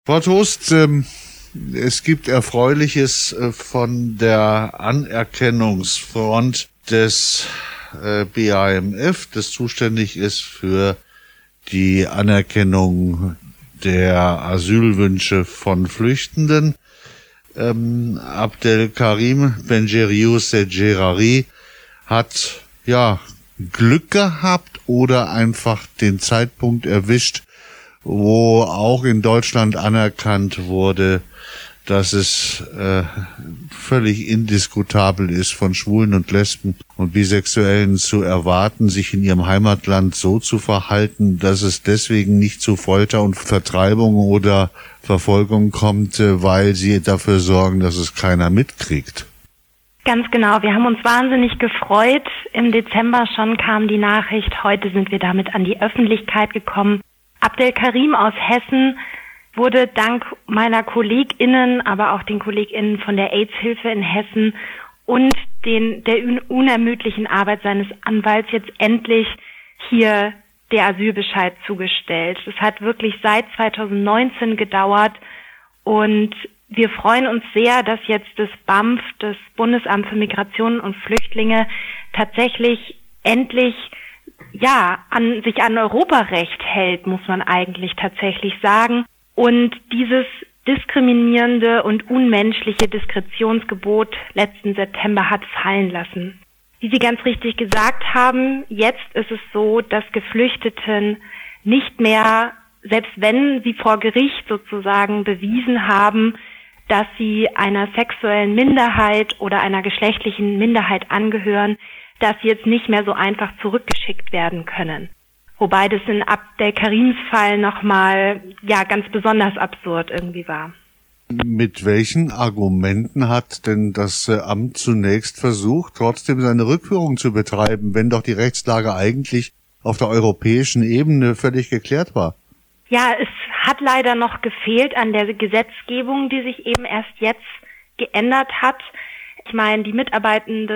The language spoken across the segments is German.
Frau Tost, es gibt Erfreuliches von der Anerkennungsfront des BAMF, das zuständig ist für die Anerkennung der Asylwünsche von Flüchtenden. Abdelkarim Benjeriou Sedjerari hat Glück gehabt oder einfach den Zeitpunkt erwischt, wo auch in Deutschland anerkannt wurde, dass es völlig indiskutabel ist, von Schwulen und Lesben und Bisexuellen zu erwarten, sich in ihrem Heimatland so zu verhalten, dass es deswegen nicht zu Folter und Vertreibung oder Verfolgung kommt, weil sie dafür sorgen, dass es keiner mitkriegt. Ganz genau. Wir haben uns wahnsinnig gefreut. Im Dezember schon kam die Nachricht. Heute sind wir damit an die Öffentlichkeit gekommen. Abdelkarim aus Hessen wurde dank meiner KollegInnen, aber auch den KollegInnen von der AIDS-Hilfe in Hessen und der unermüdlichen Arbeit seines Anwalts jetzt endlich hier der Asylbescheid zugestellt. Es hat wirklich seit 2019 gedauert und wir freuen uns sehr, dass jetzt das BAMF, das Bundesamt für Migration und Flüchtlinge, tatsächlich endlich sich an Europarecht hält, muss man eigentlich tatsächlich sagen. Und dieses diskriminierende und unmenschliche Diskretionsgebot letzten September hat fallen lassen. Wie Sie ganz richtig gesagt haben, jetzt ist es so, dass Geflüchteten nicht mehr, selbst wenn sie vor Gericht sozusagen bewiesen haben, dass sie einer sexuellen Minderheit oder einer geschlechtlichen Minderheit angehören, dass sie jetzt nicht mehr so einfach zurückgeschickt werden können. Wobei das in Abdelkarims Fall nochmal ganz besonders absurd irgendwie war. Mit welchen Argumenten hat denn das Amt zunächst versucht, trotzdem seine Rückführung zu betreiben, wenn doch die Rechtslage eigentlich auf der europäischen Ebene völlig geklärt war? Ja, es hat leider noch gefehlt an der Gesetzgebung, die sich eben erst jetzt geändert hat. Ich meine, die Mitarbeitenden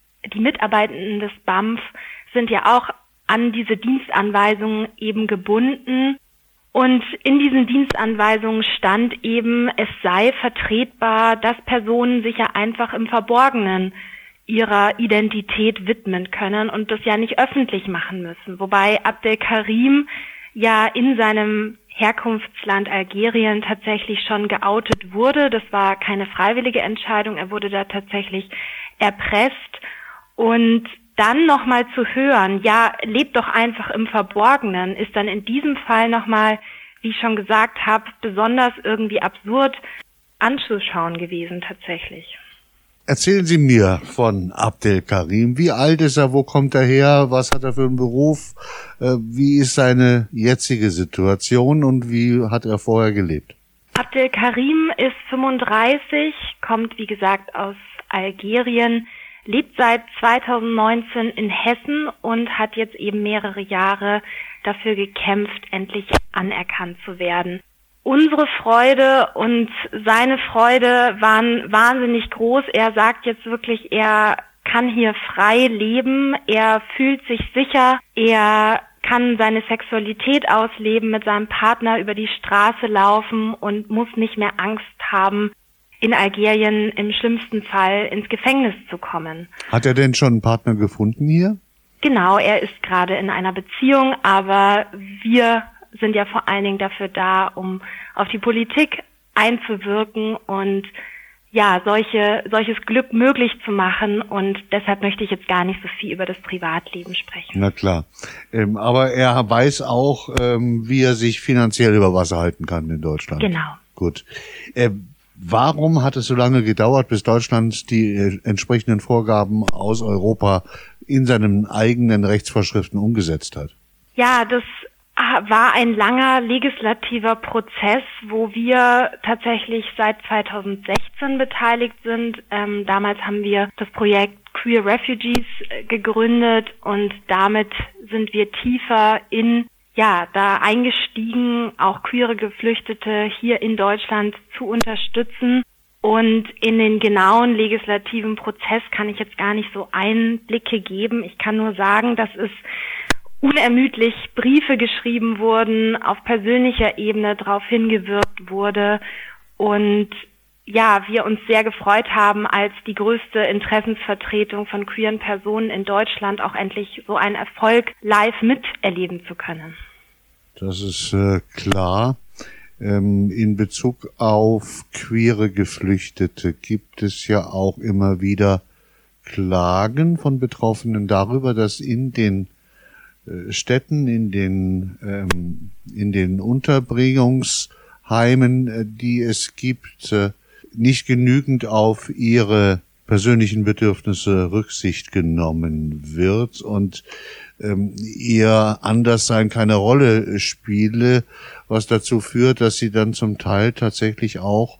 des BAMF sind ja auch an diese Dienstanweisungen eben gebunden. Und in diesen Dienstanweisungen stand eben, es sei vertretbar, dass Personen sich ja einfach im Verborgenen ihrer Identität widmen können und das ja nicht öffentlich machen müssen. Wobei Abdelkarim ja in seinem Herkunftsland Algerien tatsächlich schon geoutet wurde. Das war keine freiwillige Entscheidung. Er wurde da tatsächlich erpresst. Und dann nochmal zu hören, lebt doch einfach im Verborgenen, ist dann in diesem Fall nochmal, wie ich schon gesagt habe, besonders irgendwie absurd anzuschauen gewesen tatsächlich. Erzählen Sie mir von Abdelkarim. Wie alt ist er? Wo kommt er her? Was hat er für einen Beruf? Wie ist seine jetzige Situation und wie hat er vorher gelebt? Abdelkarim ist 35, kommt wie gesagt aus Algerien, lebt seit 2019 in Hessen und hat jetzt eben mehrere Jahre dafür gekämpft, endlich anerkannt zu werden. Unsere Freude und seine Freude waren wahnsinnig groß. Er sagt jetzt wirklich, er kann hier frei leben, er fühlt sich sicher, er kann seine Sexualität ausleben, mit seinem Partner über die Straße laufen und muss nicht mehr Angst haben, in Algerien im schlimmsten Fall ins Gefängnis zu kommen. Hat er denn schon einen Partner gefunden hier? Genau, er ist gerade in einer Beziehung, aber wir sind ja vor allen Dingen dafür da, um auf die Politik einzuwirken und solches Glück möglich zu machen. Und deshalb möchte ich jetzt gar nicht so viel über das Privatleben sprechen. Na klar. Aber er weiß auch, wie er sich finanziell über Wasser halten kann in Deutschland. Genau. Gut. Warum hat es so lange gedauert, bis Deutschland die entsprechenden Vorgaben aus Europa in seinen eigenen Rechtsvorschriften umgesetzt hat? Ja, das war ein langer legislativer Prozess, wo wir tatsächlich seit 2016 beteiligt sind. Damals haben wir das Projekt Queer Refugees gegründet und damit sind wir tiefer da eingestiegen, auch queere Geflüchtete hier in Deutschland zu unterstützen. Und in den genauen legislativen Prozess kann ich jetzt gar nicht so Einblicke geben. Ich kann nur sagen, dass es unermüdlich Briefe geschrieben wurden, auf persönlicher Ebene darauf hingewirkt wurde und ja, wir uns sehr gefreut haben, als die größte Interessensvertretung von queeren Personen in Deutschland auch endlich so einen Erfolg live miterleben zu können. Das ist klar. In Bezug auf queere Geflüchtete gibt es ja auch immer wieder Klagen von Betroffenen darüber, dass in den Städten, in den Unterbringungsheimen, die es gibt, nicht genügend auf ihre persönlichen Bedürfnisse Rücksicht genommen wird und ihr Anderssein keine Rolle spiele, was dazu führt, dass sie dann zum Teil tatsächlich auch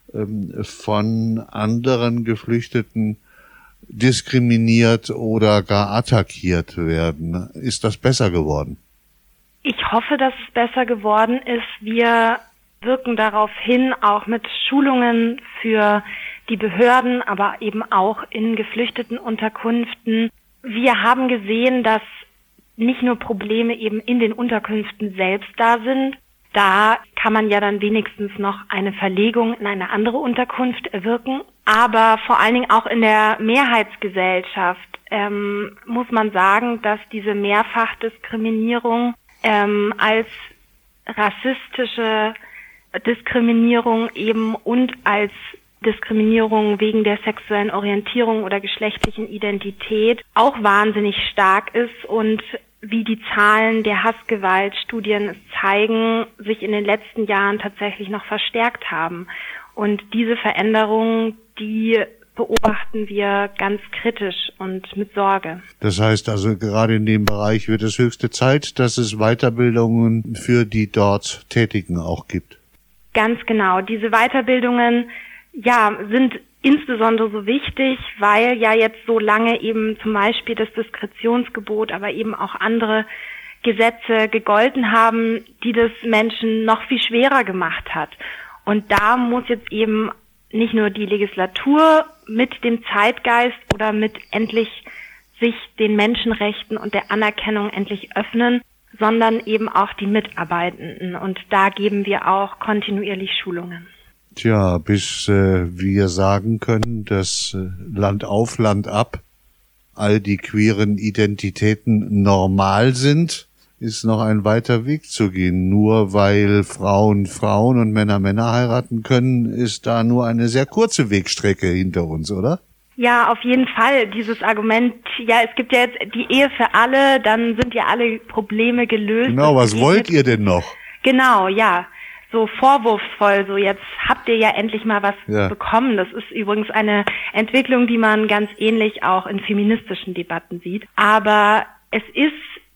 von anderen Geflüchteten diskriminiert oder gar attackiert werden. Ist das besser geworden? Ich hoffe, dass es besser geworden ist. Wir wirken darauf hin, auch mit Schulungen für die Behörden, aber eben auch in geflüchteten Unterkünften. Wir haben gesehen, dass nicht nur Probleme eben in den Unterkünften selbst da sind. Da kann man ja dann wenigstens noch eine Verlegung in eine andere Unterkunft erwirken. Aber vor allen Dingen auch in der Mehrheitsgesellschaft muss man sagen, dass diese Mehrfachdiskriminierung als rassistische Diskriminierung eben und als Diskriminierung wegen der sexuellen Orientierung oder geschlechtlichen Identität auch wahnsinnig stark ist und wie die Zahlen der Hassgewaltstudien es zeigen, sich in den letzten Jahren tatsächlich noch verstärkt haben. Und diese Veränderungen, die beobachten wir ganz kritisch und mit Sorge. Das heißt also, gerade in dem Bereich wird es höchste Zeit, dass es Weiterbildungen für die dort Tätigen auch gibt. Ganz genau. Diese Weiterbildungen, sind insbesondere so wichtig, weil ja jetzt so lange eben zum Beispiel das Diskretionsgebot, aber eben auch andere Gesetze gegolten haben, die das Menschen noch viel schwerer gemacht hat. Und da muss jetzt eben nicht nur die Legislatur mit dem Zeitgeist oder mit endlich sich den Menschenrechten und der Anerkennung endlich öffnen, sondern eben auch die Mitarbeitenden. Und da geben wir auch kontinuierlich Schulungen. Tja, bis wir sagen können, dass Land auf, Land ab all die queeren Identitäten normal sind, ist noch ein weiter Weg zu gehen. Nur weil Frauen Frauen und Männer Männer heiraten können, ist da nur eine sehr kurze Wegstrecke hinter uns, oder? Ja, auf jeden Fall. Dieses Argument, es gibt ja jetzt die Ehe für alle, dann sind ja alle Probleme gelöst. Genau, was wollt ihr denn noch? Genau, ja. So vorwurfsvoll, so jetzt habt ihr ja endlich mal was bekommen. Das ist übrigens eine Entwicklung, die man ganz ähnlich auch in feministischen Debatten sieht. Aber es ist,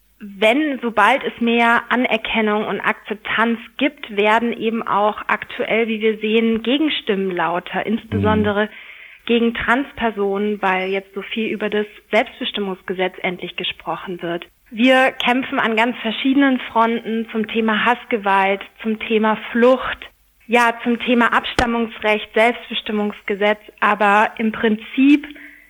sobald es mehr Anerkennung und Akzeptanz gibt, werden eben auch aktuell, wie wir sehen, Gegenstimmen lauter, insbesondere gegen Transpersonen, weil jetzt so viel über das Selbstbestimmungsgesetz endlich gesprochen wird. Wir kämpfen an ganz verschiedenen Fronten zum Thema Hassgewalt, zum Thema Flucht, zum Thema Abstammungsrecht, Selbstbestimmungsgesetz, aber im Prinzip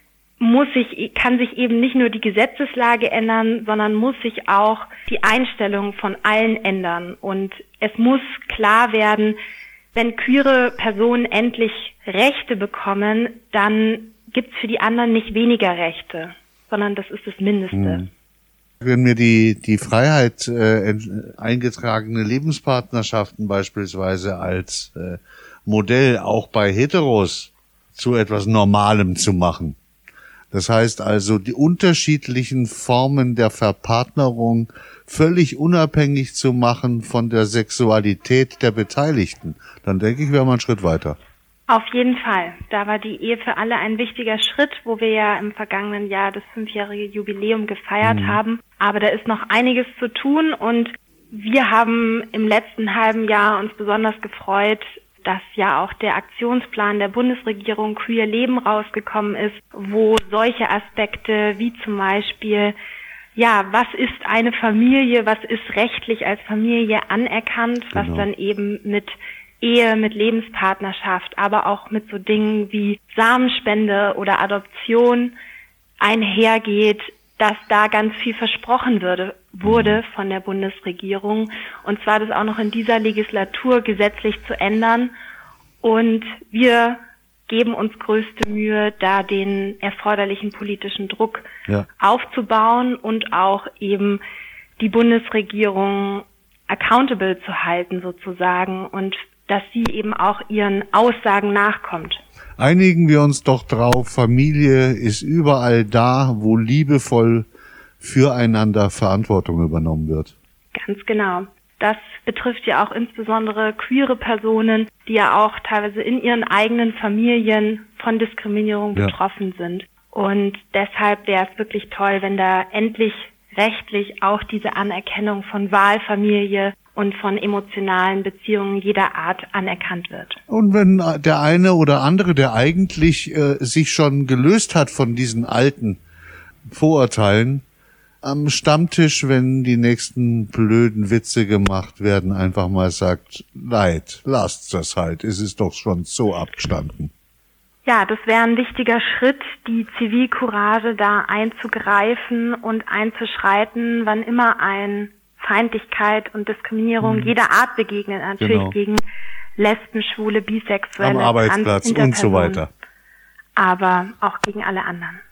kann sich eben nicht nur die Gesetzeslage ändern, sondern muss sich auch die Einstellung von allen ändern. Und es muss klar werden, wenn queere Personen endlich Rechte bekommen, dann gibt's für die anderen nicht weniger Rechte, sondern das ist das Mindeste. Wenn mir die Freiheit, eingetragene Lebenspartnerschaften beispielsweise als Modell auch bei Heteros zu etwas Normalem zu machen. Das heißt also, die unterschiedlichen Formen der Verpartnerung völlig unabhängig zu machen von der Sexualität der Beteiligten, dann denke ich, wäre man einen Schritt weiter. Auf jeden Fall. Da war die Ehe für alle ein wichtiger Schritt, wo wir ja im vergangenen Jahr das 5-jährige Jubiläum gefeiert haben. Aber da ist noch einiges zu tun und wir haben im letzten halben Jahr uns besonders gefreut, dass ja auch der Aktionsplan der Bundesregierung Queer Leben rausgekommen ist, wo solche Aspekte wie zum Beispiel, was ist eine Familie, was ist rechtlich als Familie anerkannt, was dann eben mit Ehe, mit Lebenspartnerschaft, aber auch mit so Dingen wie Samenspende oder Adoption einhergeht, dass da ganz viel versprochen wurde von der Bundesregierung. Und zwar das auch noch in dieser Legislatur gesetzlich zu ändern. Und wir geben uns größte Mühe, da den erforderlichen politischen Druck aufzubauen und auch eben die Bundesregierung accountable zu halten sozusagen und dass sie eben auch ihren Aussagen nachkommt. Einigen wir uns doch drauf, Familie ist überall da, wo liebevoll füreinander Verantwortung übernommen wird. Ganz genau. Das betrifft ja auch insbesondere queere Personen, die ja auch teilweise in ihren eigenen Familien von Diskriminierung betroffen sind. Und deshalb wäre es wirklich toll, wenn da endlich rechtlich auch diese Anerkennung von Wahlfamilie und von emotionalen Beziehungen jeder Art anerkannt wird. Und wenn der eine oder andere, der eigentlich sich schon gelöst hat von diesen alten Vorurteilen, am Stammtisch, wenn die nächsten blöden Witze gemacht werden, einfach mal sagt, Leid, lasst das halt, es ist doch schon so abgestanden. Ja, das wäre ein wichtiger Schritt, die Zivilcourage da einzugreifen und einzuschreiten, wann immer ein Feindlichkeit und Diskriminierung jeder Art begegnet, natürlich gegen Lesben, Schwule, Bisexuelle, am Arbeitsplatz und so weiter. Aber auch gegen alle anderen.